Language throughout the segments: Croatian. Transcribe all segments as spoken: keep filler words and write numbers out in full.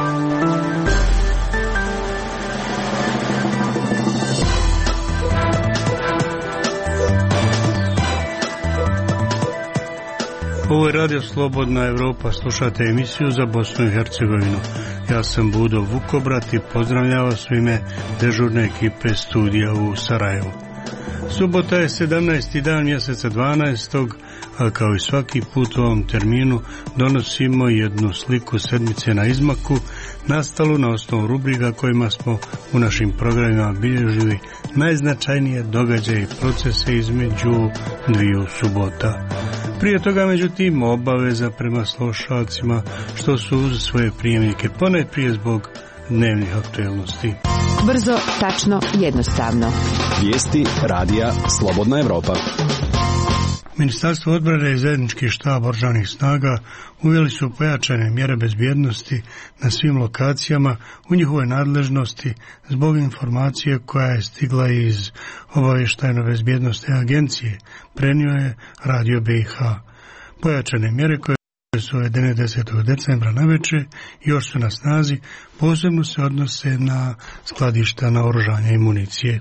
Ovo je Radio Slobodna Evropa, slušate emisiju za Bosnu i Hercegovinu. Ja sam Budo Vukobrat i pozdravljam vas u ime dežurne ekipe studija u Sarajevu. Subota je sedamnaesti dan mjeseca dvanaestog, a kao i svaki put u ovom terminu donosimo jednu sliku sedmice na izmaku, nastalu na osnovu rubrika kojima smo u našim programima bilježili najznačajnije događaje i procese između dviju subota. Prije toga, međutim, obaveza prema slušalcima što su uz svoje prijemnike, ponajprije zbog dnevnih aktualnosti. Brzo, tačno, jednostavno. Vijesti radija Slobodna Evropa. Ministarstvo odbrane i zajednički štab oružanih snaga uveli su pojačane mjere bezbjednosti na svim lokacijama u njihovoj nadležnosti zbog informacije koja je stigla iz obavještajno-bezbjednostne agencije, prenio je Radio B i H. Pojačane mjere koje su uvedene desetog decembra navečer još su na snazi, posebno se odnose na skladišta naoružanja i municije.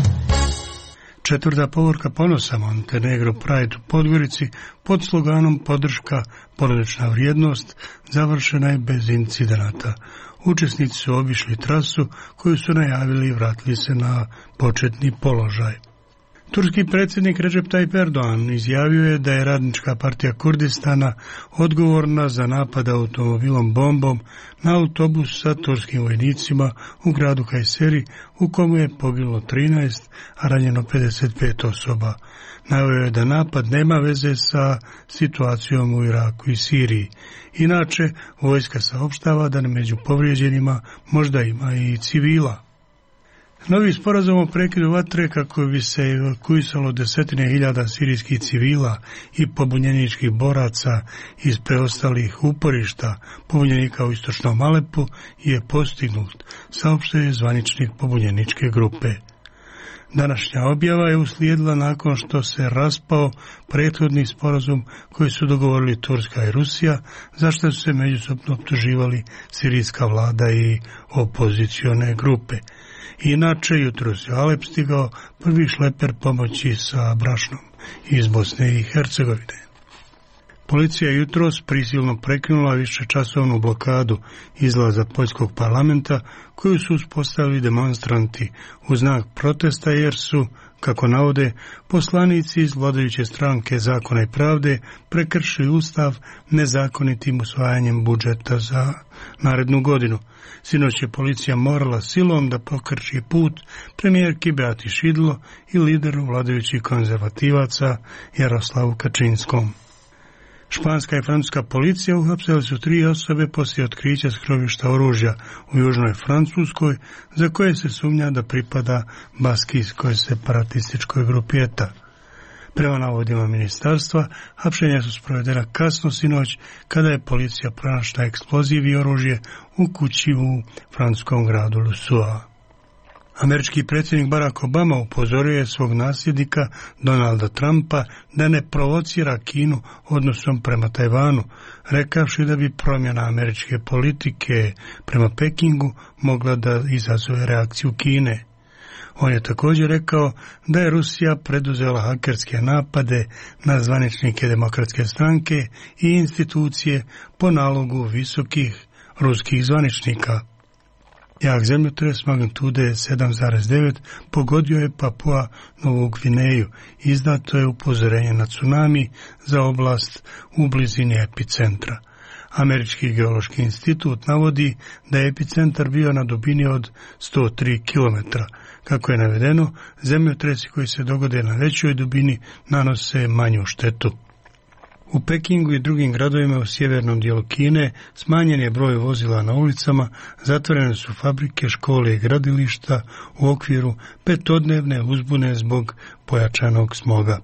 Četvrta povorka ponosa Montenegro Pride u Podgorici pod sloganom podrška porodična vrijednost završena je bez incidenata. Učesnici su obišli trasu koju su najavili i vratili se na početni položaj. Turski predsjednik Recep Tayyip Erdogan izjavio je da je Radnička partija Kurdistana odgovorna za napad automobilom bombom na autobus sa turskim vojnicima u gradu Kayseri, u komu je poginulo trinaest, a ranjeno pedeset pet osoba. Naveo je da napad nema veze sa situacijom u Iraku i Siriji. Inače, vojska saopštava da među povrijeđenima možda ima i civila. Novi sporazum o prekidu vatre kako bi se evakuisalo desetine hiljada sirijskih civila i pobunjeničkih boraca iz preostalih uporišta pobunjenika u istočnom Alepu je postignut, saopštuje zvaničnik pobunjeničke grupe. Današnja objava je uslijedila nakon što se raspao prethodni sporazum koji su dogovorili Turska i Rusija, za što su se međusobno optuživali sirijska vlada i opozicione grupe. Inače, jutros je u Alep stigao prvi šleper pomoći sa brašnom iz Bosne i Hercegovine. Policija je jutros prisilno prekinula višečasovnu blokadu izlaza poljskog parlamenta koju su uspostavili demonstranti u znak protesta jer su, kako navode, poslanici iz vladajuće stranke Zakona i pravde prekršili ustav nezakonitim usvajanjem budžeta za narednu godinu. Sinoć je policija morala silom da pokrči put premijerki Beati Šidlo i lideru vladajućih konzervativaca Jaroslavu Kačinskom. Španska i francuska policija uhapsili su tri osobe poslije otkrića skrovišta oružja u južnoj Francuskoj, za koje se sumnja da pripada baskijskoj separatističkoj grupi E T A. Prema navodima ministarstva, hapšenja su sprovedena kasno sinoć kada je policija pronašla eksploziv i oružje u kući u francuskom gradu Lusua. Američki predsjednik Barack Obama upozorio je svog nasljednika Donalda Trumpa da ne provocira Kinu odnosom prema Tajvanu, rekavši da bi promjena američke politike prema Pekingu mogla da izazove reakciju Kine. On je također rekao da je Rusija preduzela hakerske napade na zvaničnike Demokratske stranke i institucije po nalogu visokih ruskih zvaničnika. Jak zemljotres magnitude sedam zarez devet pogodio je Papua Novu Gvineju. Izdato je upozorenje na tsunami za oblast u blizini epicentra. Američki geološki institut navodi da je epicentar bio na dubini od sto tri kilometra. Kako je navedeno, zemljotresi koji se dogode na većoj dubini nanose manju štetu. U Pekingu i drugim gradovima u sjevernom dijelu Kine smanjen je broj vozila na ulicama, zatvorene su fabrike, škole i gradilišta u okviru petodnevne uzbune zbog pojačanog smoga.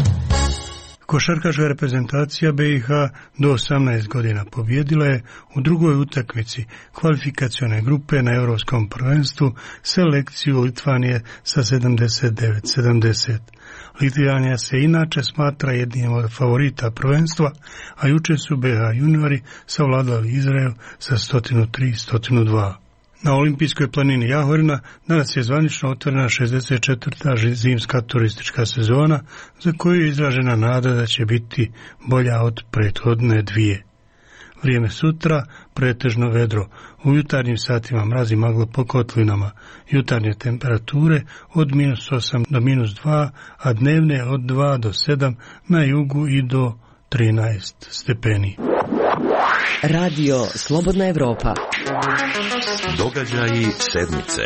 Košarkaška reprezentacija B i H do osamnaest godina pobjedila je u drugoj utakmici kvalifikacione grupe na Europskom prvenstvu selekciju Litvanije sa sedamdeset devet sedamdeset. Litvanija se inače smatra jednim od favorita prvenstva, a juče su B H juniori savladali Izrael sa sto tri sto dva. Na olimpijskoj planini Jahorina danas je zvanično otvorena šezdeset četvrta zimska turistička sezona, za koju je izražena nada da će biti bolja od prethodne dvije. Vrijeme sutra pretežno vedro, u jutarnjim satima mrazi magla po kotlinama, jutarnje temperature od minus osam do minus dva, a dnevne od dva do sedam, na jugu i do trinaest stepeni. Radio Slobodna Evropa. Događaji sedmice.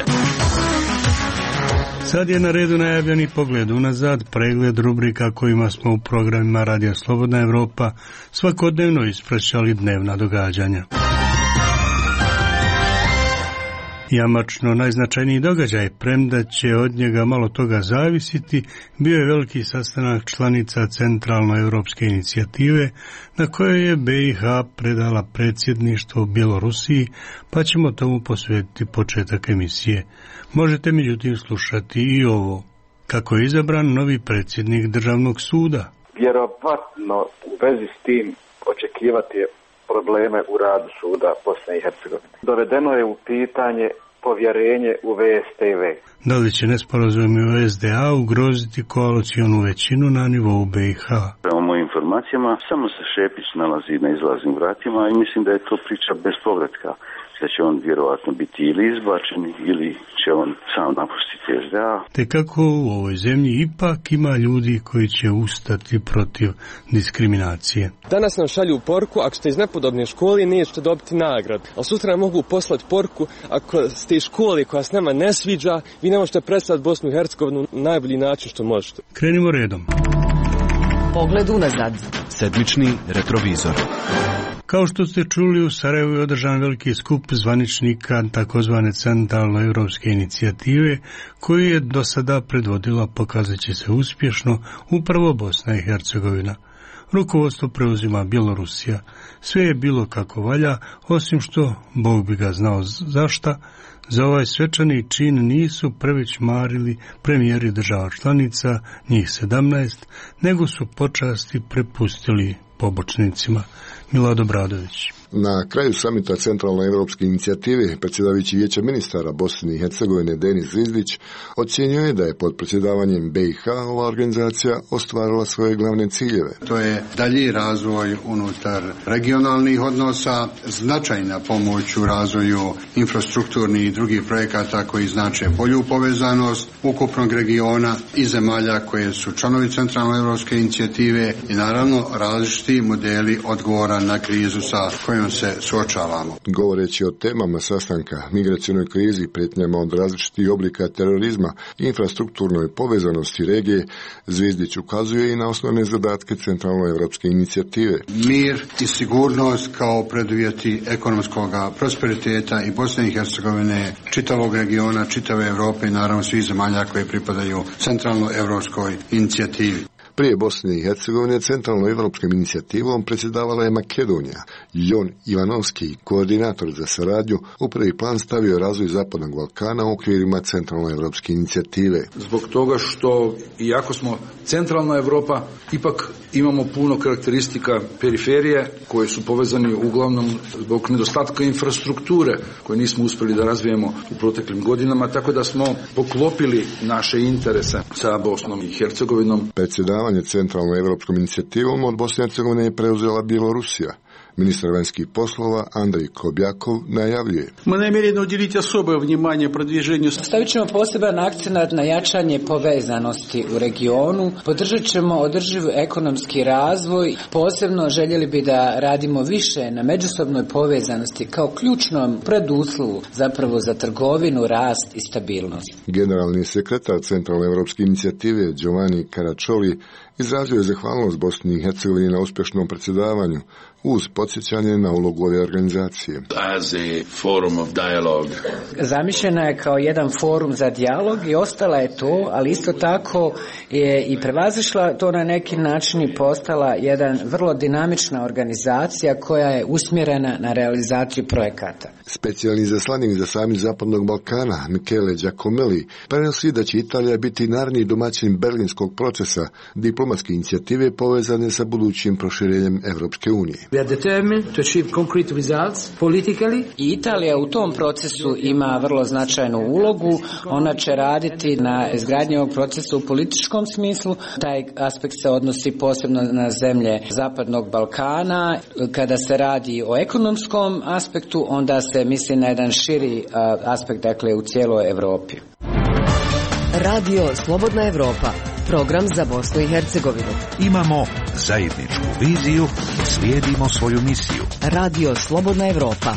Sad je na redu najavljeni pogled unazad, pregled rubrika kojima smo u programima Radija Slobodna Evropa svakodnevno ispraćali dnevna događanja. Jamačno najznačajniji događaj, premda će od njega malo toga zavisiti, bio je veliki sastanak članica Centralnoevropske inicijative, na kojoj je B i H predala predsjedništvo Bjelorusiji, pa ćemo tomu posvetiti početak emisije. Možete međutim slušati i ovo. Kako je izabran novi predsjednik Državnog suda? Vjerovatno u vezi s tim očekivati je probleme u radu suda Bosne i Hercegovine. Dovedeno je u pitanje povjerenje u V S T V. Da li će nesporazumi u S D A ugroziti koalicionu većinu na nivou B i H? Prema mojim informacijama, samo se Šepić nalazi na izlaznim vratima i mislim da je to priča bez povratka. Da će on vjerovatno biti ili izbačen ili će on sam napustiti S D A. Te kako u ovoj zemlji ipak ima ljudi koji će ustati protiv diskriminacije. Danas nam šalju porku, ako ste iz nepodobne škole nećete dobiti nagrad. Ali sutra nam mogu poslati porku, ako ste iz škole koja s nama ne sviđa, vi ne možete predstaviti Bosnu i Hercegovinu na najbolji način što možete. Krenimo redom. Pogled unazad. Sedmični retrovizor. Kao što ste čuli, u Sarajevu je održan veliki skup zvaničnika takozvane Centralnoevropske inicijative, koju je do sada predvodila, pokazat će se uspješno, upravo Bosna i Hercegovina. Rukovodstvo preuzima Bjelorusija. Sve je bilo kako valja, osim što, Bog bi ga znao zašta, za ovaj svečani čin nisu prvić marili premijeri država članica, njih sedamnaest, nego su počasti prepustili pobočnicima. Milado Bradović. Na kraju samita Centralnoevropske inicijative predsjedavajući Vijeća ministara Bosne i Hercegovine Denis Zvizdić ocjenjuje da je pod predsjedavanjem B i H ova organizacija ostvarila svoje glavne ciljeve. To je dalji razvoj unutar regionalnih odnosa, značajna pomoć u razvoju infrastrukturnih i drugih projekata koji znače bolju povezanost ukupnog regiona i zemalja koje su članovi Centralnoevropske inicijative i naravno različiti modeli odgovora na krizu sa kojom se suočavamo. Govoreći o temama sastanka, migracionoj krizi, prijetnjama od različitih oblika terorizma i infrastrukturnoj povezanosti regije, Zvizdić ukazuje i na osnovne zadatke Centralnoevropske inicijative. Mir i sigurnost kao preduvjeti ekonomskog prosperiteta i Bosne i Hercegovine, čitavog regiona, čitave Europe i naravno svih zemalja koje pripadaju Centralnoevropskoj inicijativi. Prije Bosne i Hercegovine Centralnoevropskom inicijativom predsjedavala je Makedonija. Jon Ivanovski, koordinator za saradnju, u prvi plan stavio razvoj Zapadnog Balkana u okvirima Centralnoevropske inicijative. Zbog toga što, iako smo centralna Europa, ipak imamo puno karakteristika periferije koje su povezani uglavnom zbog nedostatka infrastrukture koje nismo uspjeli da razvijemo u proteklim godinama, tako da smo poklopili naše interese sa Bosnom i Hercegovinom. Predsjedavanje Centralnoevropskom inicijativom od Bosne i Hercegovine je preuzela Bjelorusija. Ministar vanjskih poslova Andrej Kobjakov najavljuje. Stavit ćemo poseban akcenat na jačanje povezanosti u regionu, podržat ćemo održiv ekonomski razvoj, posebno željeli bi da radimo više na međusobnoj povezanosti kao ključnom preduslovu zapravo za trgovinu, rast i stabilnost. Generalni sekretar Centralnoevropske inicijative Giovanni Caraccioli izrazio je zahvalnost Bosni i Hercegovini na uspješnom predsjedavanju, uz podsjećanje na ulogu ove organizacije. As a forum of dialogue. Zamišljena je kao jedan forum za dijalog i ostala je to, ali isto tako je i prevazišla to na neki način i postala jedan vrlo dinamična organizacija koja je usmjerena na realizaciju projekata. Specijalni izaslanik za samit Zapadnog Balkana, Michele Giacomelli, prenosi da će Italija biti naredni domaćin berlinskog procesa, diplomatske inicijative povezane sa budućim proširenjem Evropske unije. We are determined to achieve concrete results politically. I Italija u tom procesu ima vrlo značajnu ulogu. Ona će raditi na izgradnji ovog procesa u političkom smislu. Taj aspekt se odnosi posebno na zemlje Zapadnog Balkana. Kada se radi o ekonomskom aspektu, onda se misli na jedan širi aspekt, dakle u cijeloj Europi. Radio Slobodna Evropa, program za Bosnu i Hercegovinu. Imamo zajedničku viziju, slijedimo svoju misiju. Radio Slobodna Evropa.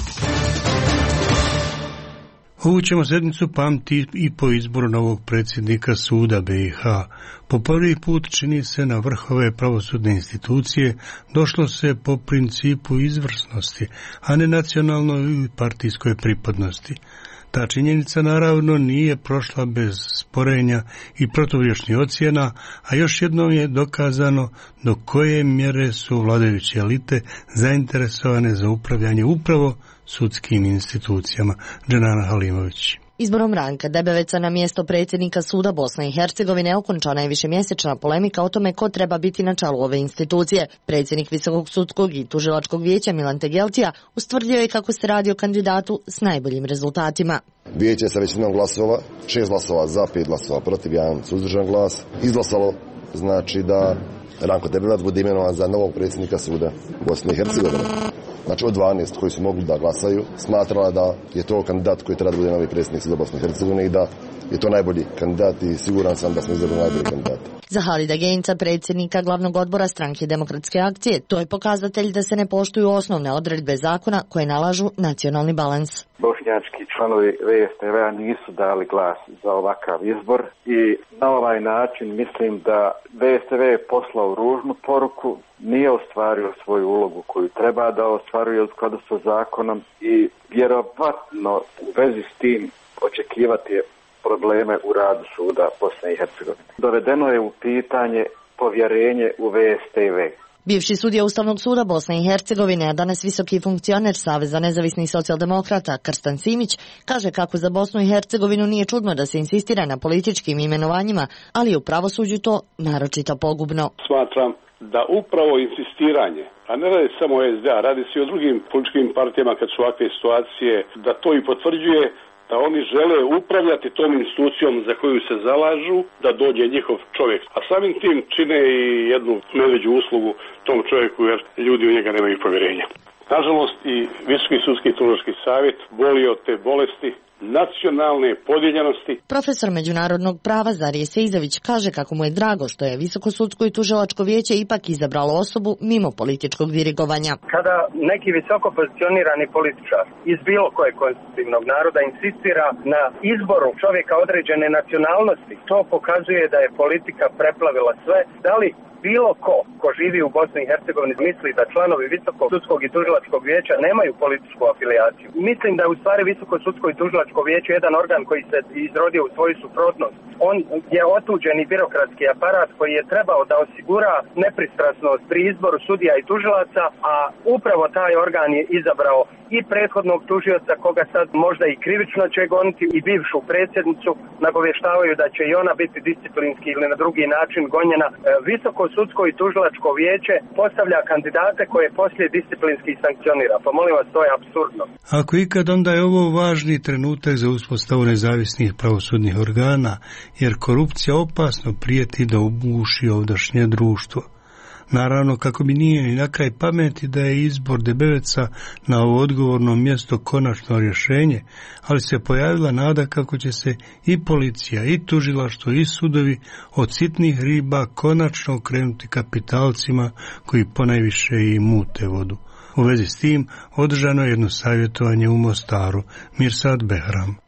Ovu ćemo sedmicu pamti i po izboru novog predsjednika suda B i H. Po prvi put, čini se, na vrhove pravosudne institucije došlo se po principu izvrsnosti, a ne nacionalnoj ili partijskoj pripadnosti. Ta činjenica naravno nije prošla bez sporenja i proturječnih ocjena, a još jednom je dokazano do koje mjere su vladajuće elite zainteresovane za upravljanje upravo sudskim institucijama. Dženana Halimović. Izborom Ranka Debeveca na mjesto predsjednika suda Bosne i Hercegovine okončana je višemjesečna polemika o tome ko treba biti na čelu ove institucije. Predsjednik Visokog sudskog i tužilačkog vijeća Milan Tegeltija ustvrdio je kako se radi o kandidatu s najboljim rezultatima. Vijeće sa većinom glasova, šest glasova za, pet glasova protiv, jedan suzdržan glas, izglasalo znači da Ranko Debevac bude imenovan za novog predsjednika suda Bosne i Hercegovine. Znači od dvanaest koji su mogli da glasaju, smatrala da je to kandidat koji treba da bude novi predsjednik suda Bosne i Hercegovine i da je to najbolji kandidat i siguran sam da smo izabrali najbolji kandidat. Za Halida Genca, predsjednika glavnog odbora Stranke demokratske akcije, to je pokazatelj da se ne poštuju osnovne odredbe zakona koje nalažu nacionalni balans. Bošnjački članovi V S T V-a nisu dali glas za ovakav izbor i na ovaj način mislim da V S T V je poslao ružnu poruku, nije ostvario svoju ulogu koju treba da ostvaruje u skladu sa zakonom i vjerovatno u vezi s tim očekivati je probleme u radu suda Bosne i Hercegovine. Dovedeno je u pitanje povjerenje u V S T V. Bivši sudija Ustavnog suda Bosne i Hercegovine, a danas visoki funkcioner Saveza nezavisnih socijaldemokrata Krstan Simić, kaže kako za Bosnu i Hercegovinu nije čudno da se insistira na političkim imenovanjima, ali je u pravosuđu to naročito pogubno. Smatram da upravo insistiranje, a ne radi samo o S D A, radi se i o drugim političkim partijama kad su ovakve situacije, da to i potvrđuje da oni žele upravljati tom institucijom za koju se zalažu, da dođe njihov čovjek. A samim tim čine i jednu medveđu uslugu tom čovjeku jer ljudi u njega nemaju povjerenja. Nažalost i Visoki sudski tužilački savjet boli od te bolesti nacionalne podijeljenosti. Profesor međunarodnog prava Zarije Seizović kaže kako mu je drago što je Visoko sudsko i tužilačko vijeće ipak izabralo osobu mimo političkog dirigovanja. Kada neki visoko pozicionirani političar iz bilo kojeg konstitutivnog naroda insistira na izboru čovjeka određene nacionalnosti, to pokazuje da je politika preplavila sve. Da li bilo ko, ko živi u Bosni i Hercegovini misli da članovi Visokog sudskog i tužilačkog vijeća nemaju političku afilijaciju. Mislim da je u stvari Visoko sudsko i tužilačko vijeće jedan organ koji se izrodio u svoju suprotnost. On je otuđeni birokratski aparat koji je trebao da osigura nepristrasnost pri izboru sudija i tužilaca, a upravo taj organ je izabrao i prethodnog tužioca koga sad možda i krivično će goniti i bivšu predsjednicu, nagovještavaju da će i ona biti disciplinski ili na drugi način gonjena. Visoko sudsko i tužilačko vijeće postavlja kandidate koje poslije disciplinski sankcionira. Pa molim vas, to je apsurdno. Ako ikad, onda je ovo važni trenutak za uspostavu nezavisnih pravosudnih organa, jer korupcija opasno prijeti da ubuši ovdašnje društvo. Naravno, kako bi nije ni na kraj pameti da je izbor Debeveca na ovo odgovorno mjesto konačno rješenje, ali se pojavila nada kako će se i policija, i tužilaštvo, i sudovi od sitnih riba konačno okrenuti kapitalcima koji ponajviše i mute vodu. U vezi s tim održano je jedno savjetovanje u Mostaru. Mirsad Behram.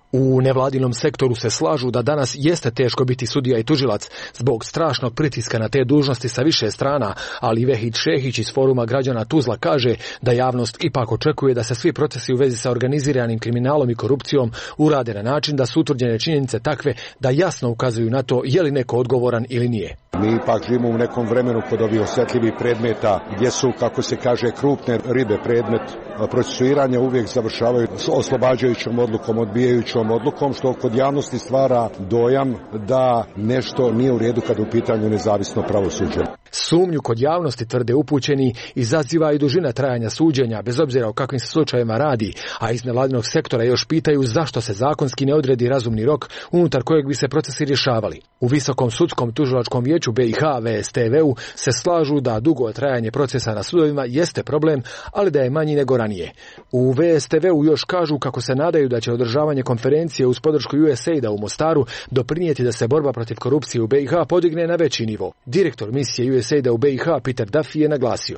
U nevladinom sektoru se slažu da danas jeste teško biti sudija i tužilac zbog strašnog pritiska na te dužnosti sa više strana, ali Vehid Šehić iz Foruma građana Tuzla kaže da javnost ipak očekuje da se svi procesi u vezi sa organiziranim kriminalom i korupcijom urade na način da su utvrđene činjenice takve da jasno ukazuju na to je li neko odgovoran ili nije. Mi ipak živimo u nekom vremenu kod ovih osjetljivih predmeta gdje su, kako se kaže, krupne ribe predmet procesuiranja uvijek završavaju s oslobađajućom odlukom, odbijajućom odlukom, što kod javnosti stvara dojam da nešto nije u redu kada u pitanju nezavisno pravosuđe. Sumnju kod javnosti, tvrde upućeni, izaziva i dužina trajanja suđenja, bez obzira o kakvim se slučajevima radi, a iz nevladinog sektora još pitaju zašto se zakonski ne odredi razumni rok unutar kojeg bi se procesi rješavali. U Visokom sudskom tužilačkom vijeću B i H V S T V-u se slažu da dugo trajanje procesa na sudovima jeste problem, ali da je manji nego ranije. U V S T V-u još kažu kako se nadaju da će održavanje konferencije uz podršku U S A I D-a u Mostaru doprinijeti da se borba protiv korupcije u B i H podigne na veći nivo. Direktor misije U S A I D-a u B i H Peter Duffy je naglasio: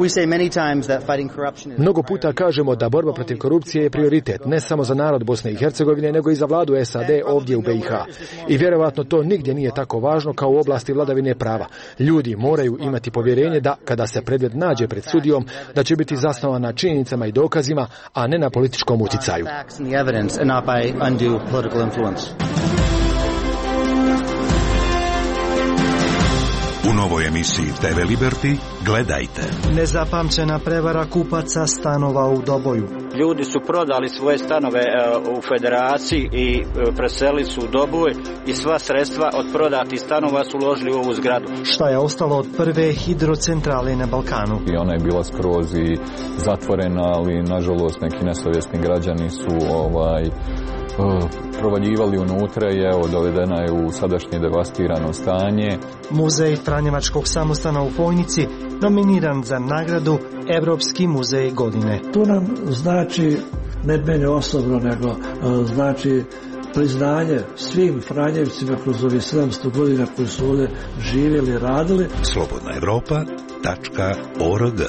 Mnogo puta kažemo da borba protiv korupcije je prioritet ne samo za narod Bosne i Hercegovine, nego i za vladu S A D ovdje u B i H. I vjerovatno to nigdje nije tako važno kao u oblasti vladavine prava. Ljudi moraju imati povjerenje da, kada se predmet nađe pred sudijom, da će biti zasnovan na činjenicama i dokazima, a ne na političkom utjecaju. U novoj emisiji T V Liberty gledajte. Nezapamćena prevara kupaca stanova u Doboju. Ljudi su prodali svoje stanove u Federaciji i preselili su u Doboj i sva sredstva od prodatih stanova su uložili u ovu zgradu. Šta je ostalo od prve hidrocentrale na Balkanu? I ona je bila skroz i zatvorena, ali nažalost neki nesavjesni građani su ovaj provaljivali unutra i evo dovedena je u sadašnje devastirano stanje. Muzej Franjevačkog samostana u Fojnici nominiran za nagradu Evropski muzej godine. Tu nam znači, ne meni osobno, nego znači priznanje svim Franjevcima kroz ovih sedamsto godina koji su ovdje živjeli i radili. slobodna evropa tačka org.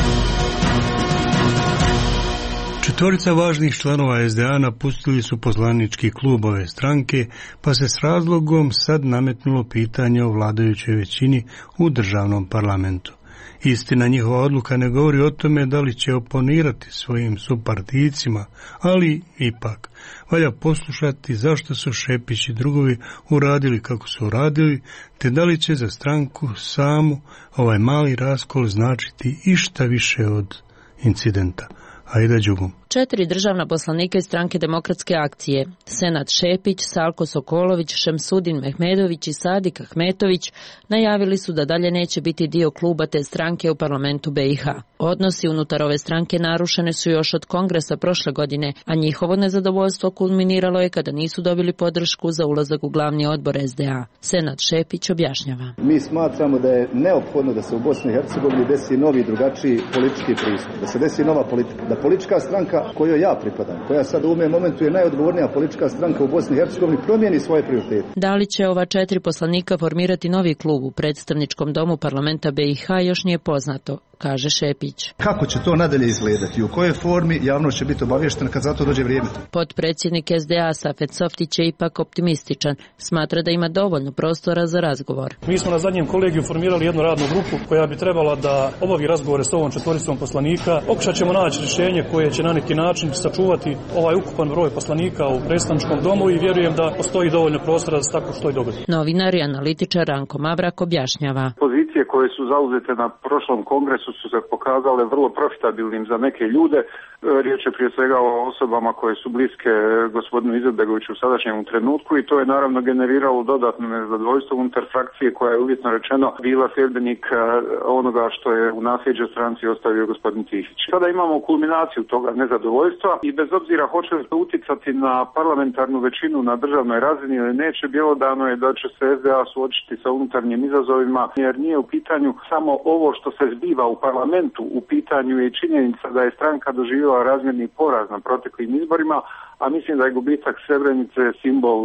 Četvorica važnih članova S D A napustili su poslanički klub ove stranke, pa se s razlogom sad nametnulo pitanje o vladajućoj većini u državnom parlamentu. Istina, njihova odluka ne govori o tome da li će oponirati svojim supartijcima, ali ipak valja poslušati zašto su Šepić i drugovi uradili kako su uradili, te da li će za stranku samu ovaj mali raskol značiti išta više od incidenta. Aida Đugum. Četiri državna poslanika iz stranke Demokratske akcije, Senad Šepić, Salko Sokolović, Šemsudin Mehmedović i Sadik Ahmetović, najavili su da dalje neće biti dio kluba te stranke u parlamentu B i H. Odnosi unutar ove stranke narušene su još od kongresa prošle godine, a njihovo nezadovoljstvo kulminiralo je kada nisu dobili podršku za ulazak u glavni odbor S D A. Senad Šepić objašnjava. Mi smatramo da je neophodno da se u Bosni i Hercegovini desi novi drugačiji politički pristup, da se desi nova politika, da politička stranka kojoj ja pripadam, koja sad u ovom momentu je najodgovornija politička stranka u Bosni i Hercegovini, promijeni svoje prioritete. Da li će ova četiri poslanika formirati novi klub u predstavničkom domu parlamenta B i H još nije poznato, kaže Šepić. Kako će to nadalje izgledati i u kojoj formi javnost će biti obavještena kad za to dođe vrijeme? Potpredsjednik S D A Safet Softić je ipak optimističan. Smatra da ima dovoljno prostora za razgovor. Mi smo na zadnjem kolegiju formirali jednu radnu grupu koja bi trebala da obavi razgovore s ovom četvoricom poslanika. Pokušat ćemo naći rješenje koje će na neki način sačuvati ovaj ukupan broj poslanika u predstavničkom domu i vjerujem da postoji dovoljno prostora da se tako što i dogodi. Novinar i analitičar Ranko Mavrak objašnjava. Pozicije koje su zauzete na prošlom kongresu su se pokazale vrlo profitabilnim za neke ljude. Riječ je prije svega o osobama koje su bliske gospodinu Izetbegoviću u sadašnjem trenutku i to je naravno generiralo dodatno nezadovoljstvo unutar frakcije koja je uvjetno rečeno bila sljedbenik onoga što je u nasljeđe stranci ostavio gospodin Tihić. Sada imamo kulminaciju toga nezadovoljstva i bez obzira hoće li se utjecati na parlamentarnu većinu na državnoj razini ili neće, bjelodano je da će se S D A suočiti sa unutarnjim izazovima, jer nije u pitanju samo ovo što se zbiva u parlamentu, u pitanju je činjenica da je stranka doživjela razmjerni poraz na proteklim izborima, a mislim da je gubitak Srebrenice simbol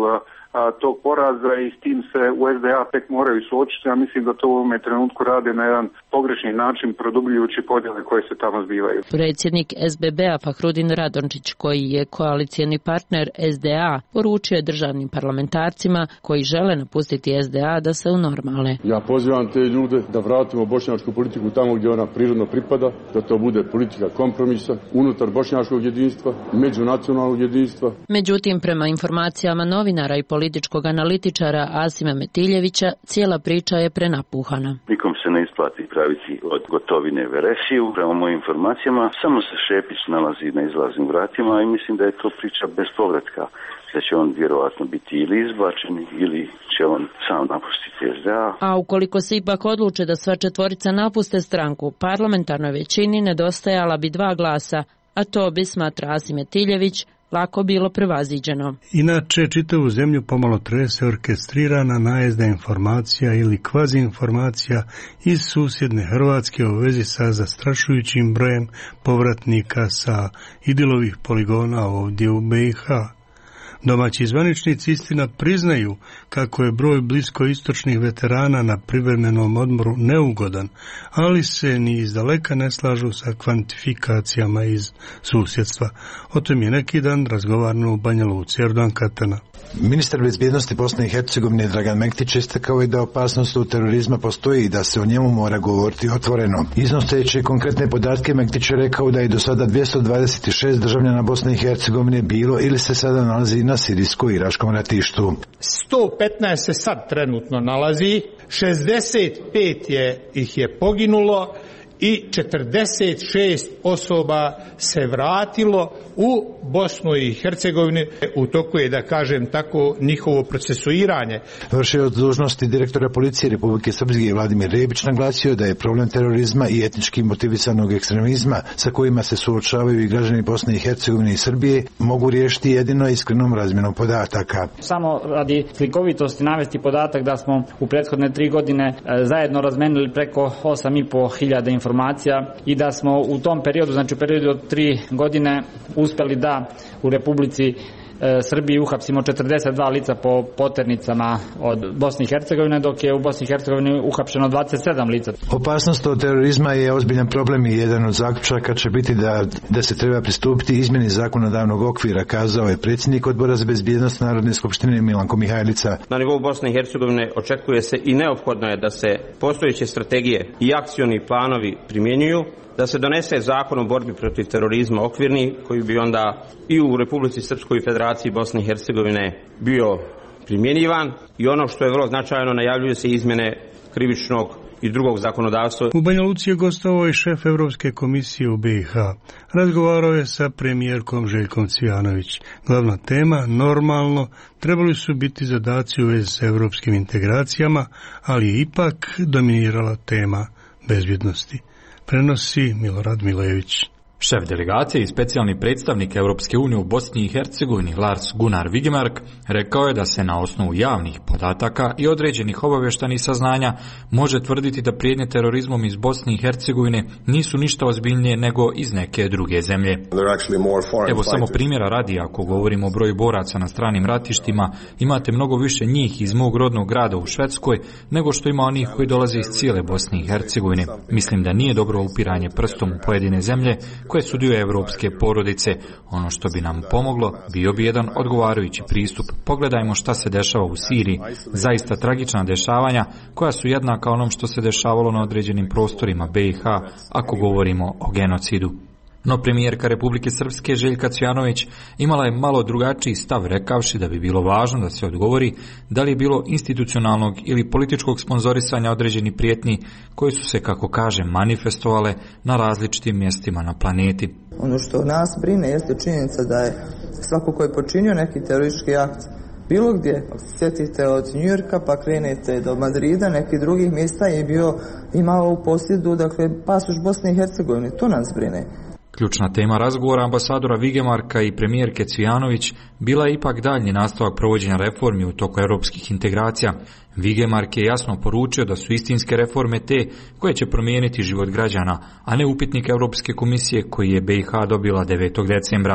a, tog poraza i s tim se u es de a tek moraju suočiti. Ja mislim da to u ovome trenutku rade na jedan pogrešni način, produbljujući podjele koje se tamo zbivaju. Predsjednik es be be a Fahrudin Radončić, koji je koalicijni partner es de a, poručio je državnim parlamentarcima koji žele napustiti es de a da se unormale. Ja pozivam te ljude da vratimo bošnjačku politiku tamo gdje ona prirodno pripada, da to bude politika kompromisa unutar bošnjačkog jedinstva, međunacionalnog jedinstva. Međutim, prema informacijama novinara i političkog analitičara Asima Metiljevića, cijela priča je prenapuhana. Nikom se ne isplati praviti od gotovine veresiju. Prema mojim informacijama, samo se Šepić nalazi na izlaznim vratima i mislim da je to priča bez povratka. Da će on vjerovatno biti ili izbačen ili će on sam napustiti es de a. A ukoliko se ipak odluče da sva četvorica napuste stranku, parlamentarnoj većini nedostajala bi dva glasa, a to bi, smatra Asim Metiljević, lako bilo prevaziđeno. Inače, čitavu zemlju pomalo trese orkestrirana najezda informacija ili kvazi informacija iz susjedne Hrvatske u vezi sa zastrašujućim brojem povratnika sa Idilovih poligona ovdje u be i ha. Domaći zvaničnici istina priznaju kako je broj bliskoistočnih veterana na privremenom odmoru neugodan, ali se ni izdaleka ne slažu sa kvantifikacijama iz susjedstva. O tom je neki dan razgovarano u Banja Luci. Erdogan Katana. Ministar bezbjednosti Bosne i Hercegovine Dragan Mektić istakao je da opasnost od terorizma postoji i da se o njemu mora govoriti otvoreno. Iznoseći konkretne podatke, Mektić je rekao da je do sada dvjesto dvadeset šest državljana Bosne i Hercegovine bilo ili se sada nalazi na sirijsko-iraškom ratištu. sto petnaest se sad trenutno nalazi, šezdeset pet je, ih je poginulo i četrdeset šest osoba se vratilo u Bosnu i Hercegovinu. U toku je, da kažem tako, njihovo procesuiranje. Vršioc dužnosti direktora policije Republike Srpske Vladimir Rebić naglasio da je problem terorizma i etnički motivisanog ekstremizma sa kojima se suočavaju i građani Bosne i Hercegovine i Srbije mogu riješiti jedino iskrenom razmjenom podataka. Samo radi slikovitosti navesti podatak da smo u prethodne tri godine zajedno razmenili preko osam i po hiljada informacija informacija i da smo u tom periodu, znači u periodu od tri godine, uspjeli da u Republici Srbiji uhapsimo četrdeset dva lica po poternicama od Bosne i Hercegovine, dok je u Bosni i Hercegovini uhapšeno dvadeset sedam lica. Opasnost od terorizma je ozbiljan problem i jedan od zaključaka će biti da, da se treba pristupiti izmjeni zakonodavnog okvira, kazao je predsjednik Odbora za bezbjednost Narodne skupštine Milanko Mihajlica. Na nivou Bosne i Hercegovine očekuje se i neophodno je da se postojeće strategije i akcioni planovi primjenjuju, da se donese zakon o borbi protiv terorizma okvirni, koji bi onda i u Republici Srpskoj i Federaciji Bosne i Hercegovine bio primjenjivan, i ono što je vrlo značajno, najavljuju se izmjene krivičnog i drugog zakonodavstva. U Banja Luci je gostovao i šef Evropske komisije u be i ha. Razgovarao je sa premijerkom Željkom Cvijanović. Glavna tema, normalno, trebali su biti zadaci u vezi s evropskim integracijama, ali je ipak dominirala tema bezbjednosti. Prenosi Milorad Milević. Šef delegacije i specijalni predstavnik Europske unije u Bosni i Hercegovini Lars Gunnar Vigemark rekao je da se na osnovu javnih podataka i određenih obavještajnih saznanja može tvrditi da prijetnje terorizmom iz Bosne i Hercegovine nisu ništa ozbiljnije nego iz neke druge zemlje. Evo samo primjera radi, ako govorimo o broju boraca na stranim ratištima, imate mnogo više njih iz mog rodnog grada u Švedskoj nego što ima onih koji dolaze iz cijele Bosne i Hercegovine. Mislim da nije dobro upiranje prstom u pojedine zemlje koje su dio evropske porodice. Ono što bi nam pomoglo bio bi jedan odgovarajući pristup. Pogledajmo šta se dešava u Siriji. Zaista tragična dešavanja koja su jednaka onom što se dešavalo na određenim prostorima be i ha, ako govorimo o genocidu. No premijerka Republike Srpske Željka Cvijanović imala je malo drugačiji stav, rekavši da bi bilo važno da se odgovori da li je bilo institucionalnog ili političkog sponzorisanja određenih prijetnji koje su se, kako kaže, manifestovale na različitim mjestima na planeti. Ono što nas brine jeste činjenica da je svako ko je počinio neki teroristički akt bilo gdje, ako se sjetite od Njujorka pa krenete do Madrida, nekih drugih mjesta, je bio imao u posjedu, dakle, pasoš Bosne i Hercegovine. To nas brine. Ključna tema razgovora ambasadora Vigemarka i premijerke Cvijanović bila je ipak daljnji nastavak provođenja reformi u toku europskih integracija. Vigemark je jasno poručio da su istinske reforme te koje će promijeniti život građana, a ne upitnik Europske komisije koji je be i ha dobila devetog decembra.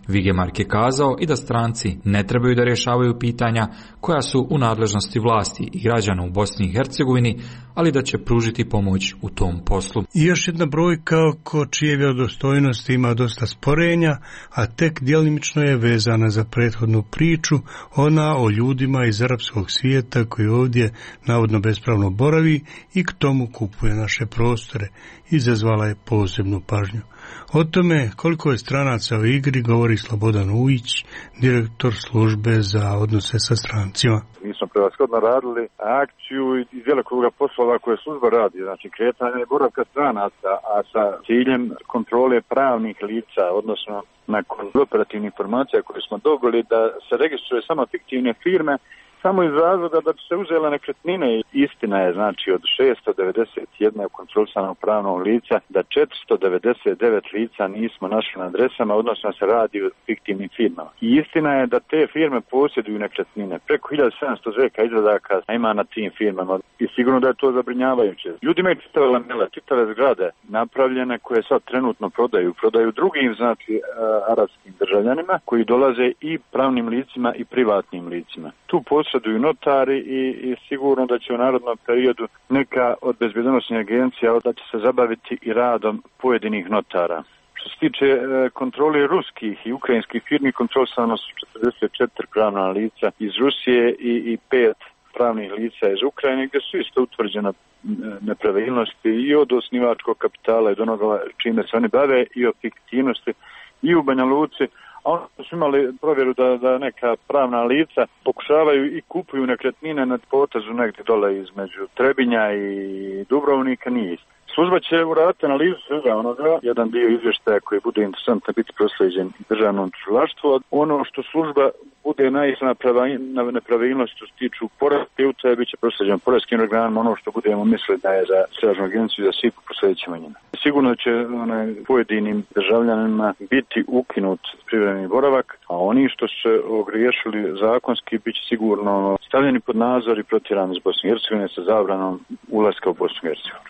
Vigemark je kazao i da stranci ne trebaju da rješavaju pitanja koja su u nadležnosti vlasti i građana u Bosni i Hercegovini, ali da će pružiti pomoć u tom poslu. I još jedna brojka oko čije vjerodostojnosti ima dosta sporenja, a tek djelimično je vezana za prethodnu priču, ona o ljudima iz arapskog svijeta koji ovdje navodno bespravno boravi i k tomu kupuje naše prostore. Izazvala je posebnu pažnju. O tome koliko je stranaca u igri govori Slobodan Ujić, direktor službe za odnose sa strancima. Mi smo prevashodno radili akciju iz djelokruga poslova koje služba radi, znači kretanje boravka stranaca, a sa ciljem kontrole pravnih lica, odnosno nakon operativnih informacija koje smo dobili da se registruje samo fiktivne firme, samo iz razloga da bi se uzela nekretnine. Istina je, znači, od šesto devedeset jedna kontrolisanog pravnog lica da četiristo devedeset devet lica nismo našli na adresama, odnosno se radi o fiktivnim firmama. I istina je da te firme posjeduju nekretnine. Preko hiljadu sedamsto zveka izvadaka ima na tim firmama i sigurno da je to zabrinjavajuće. Ljudi imaju čitave lamele, čitave zgrade napravljene koje sad trenutno prodaju. Prodaju drugim, znači, arapskim državljanima koji dolaze i pravnim licima i privatnim licima. Tu posjeduju notari i, i sigurno da će u narodnom periodu neka od bezbjednosnih agencija da će se zabaviti i radom pojedinih notara. Što se tiče e, kontrole ruskih i ukrajinskih firmi, kontrolisano su četrdeset četiri pravna lica iz Rusije i, i pet pravnih lica iz Ukrajine, gdje su isto utvrđene nepravilnosti i od osnivačkog kapitala i od onoga čime se oni bave i o fiktivnosti i u Banja Luci. A ono su imali provjeru da, da neka pravna lica pokušavaju i kupuju nekretnine na potezu negdje dole između Trebinja i Dubrovnika, nije isto. Služba će uraditi analizu svega onoga, jedan dio izvještaja koji bude interesantno biti proslijeđen državnom tužilaštvu. Ono što služba bude naišla na nepravilnosti što se tiču poreske utaje, bit će proslijeđen poreskim organima, ono što budemo mislili da je za Stražnu agenciju za SIP proslijedit ćemo njima. Sigurno će onaj, pojedinim državljanima biti ukinut privremeni boravak, a oni što su se ogriješili zakonski bit će sigurno stavljeni pod nadzor i protjerani iz Bosne i Hercegovine sa zabranom ulaska u Bosnu i Hercegovinu.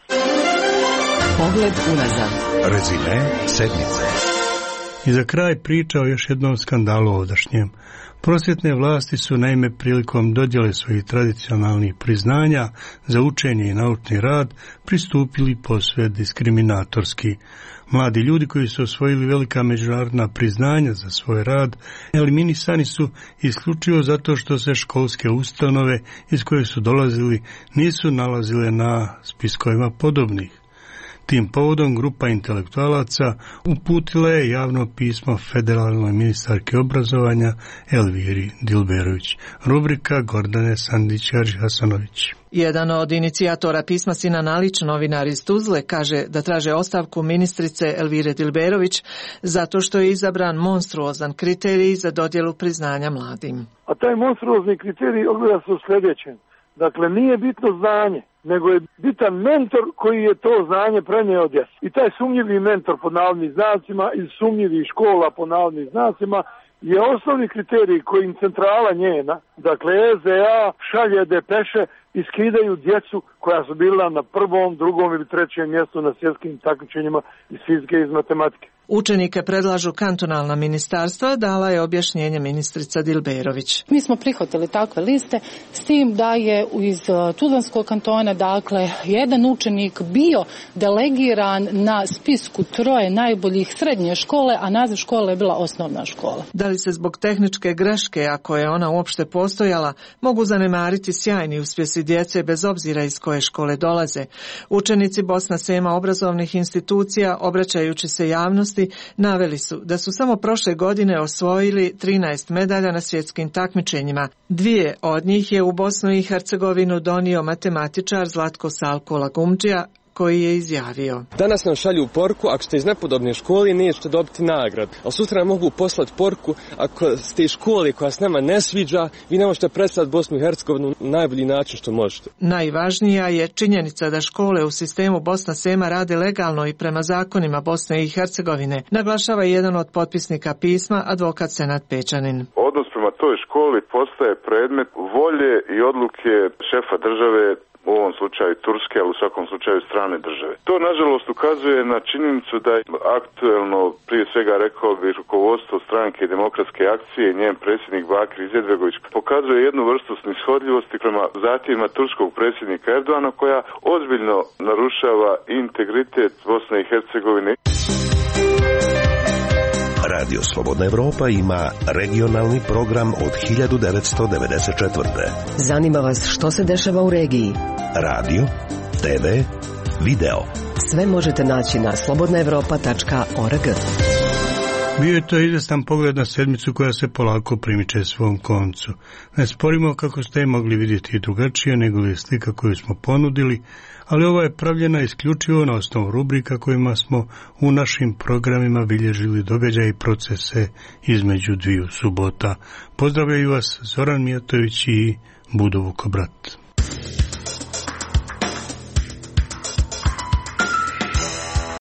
Pogled unazad. Rezime sedmice. I za kraj priča o još jednom skandalu ovdašnjem. Prosvjetne vlasti su naime prilikom dodjele svojih tradicionalnih priznanja za učenje i naučni rad pristupili posve diskriminatorski. Mladi ljudi koji su osvojili velika međunarodna priznanja za svoj rad eliminisani su isključivo zato što se školske ustanove iz koje su dolazili nisu nalazile na spiskovima podobnih. Tim povodom grupa intelektualaca uputila je javno pismo federalnoj ministarki obrazovanja Elviri Dilberović. Rubrika Gordane Sandić-Hasanović. Jedan od inicijatora pisma Sinan Alić, novinar iz Tuzle, kaže da traže ostavku ministrice Elvire Dilberović zato što je izabran monstruozan kriterij za dodjelu priznanja mladim. A taj monstruozni kriterij ogleda se u sljedećem. Dakle, nije bitno znanje, nego je bitan mentor koji je to znanje prenio djeci. I taj sumnjivi mentor pod navodnim znacima iz sumnjivih škola pod navodnim znacima je osnovni kriterij kojim centrala njena, dakle E Z A, šalje depeše i skidaju djecu koja su bila na prvom, drugom ili trećem mjestu na svjetskim takmičenjima iz fizike i iz matematike. Učenike predlažu kantonalna ministarstva, dala je objašnjenje ministrica Dilberović. Mi smo prihvatili takve liste s tim da je iz Tuzlanskog kantona, dakle, jedan učenik bio delegiran na spisku troje najboljih srednje škole, a naziv škole je bila osnovna škola. Da li se zbog tehničke greške, ako je ona uopšte postojala, mogu zanemariti sjajni uspjesi djece bez obzira iz koje škole dolaze? Učenici Bosna Sema obrazovnih institucija, obraćajući se javnosti, naveli su da su samo prošle godine osvojili trinaest medalja na svjetskim takmičenjima. Dvije od njih je u Bosnu i Hercegovinu donio matematičar Zlatko Salko Lagumdžija, koji je izjavio: Danas nam šalju porku, ako ste iz nepodobne škole nećete dobiti nagradu, ali sutra mogu poslati porku ako ste iz škole koja s nama ne sviđa, vi ne možete predstaviti Bosnu i Hercegovinu na najbolji način što možete. Najvažnija je činjenica da škole u sistemu Bosna Sema rade legalno i prema zakonima Bosne i Hercegovine, naglašava jedan od potpisnika pisma, advokat Senad Pečanin. Odnos prema toj školi postaje predmet volje i odluke šefa države u ovom slučaju Turske, ali u svakom slučaju strane države. To nažalost ukazuje na činjenicu da je aktuelno, prije svega rekao bi, rukovodstvo stranke Demokratske akcije i njen predsjednik Bakir Izetbegović pokazuje jednu vrstu snishodljivosti prema zahtjevima turskog predsjednika Erdoana koja ozbiljno narušava integritet Bosne i Hercegovine. Radio Slobodna Evropa ima regionalni program od hiljadu devetsto devedeset četvrte. Zanima vas što se dešava u regiji? Radio, te ve, video. Sve možete naći na slobodna evropa tačka org. Bio je to izvestan pogled na sedmicu koja se polako primiče svom koncu. Ne sporimo kako ste mogli vidjeti i drugačije nego li je slika koju smo ponudili, ali ova je pravljena isključivo na osnovu rubrika kojima smo u našim programima bilježili događaje i procese između dviju subota. Pozdravljaju vas Zoran Mijatović i Budo Vukobrat.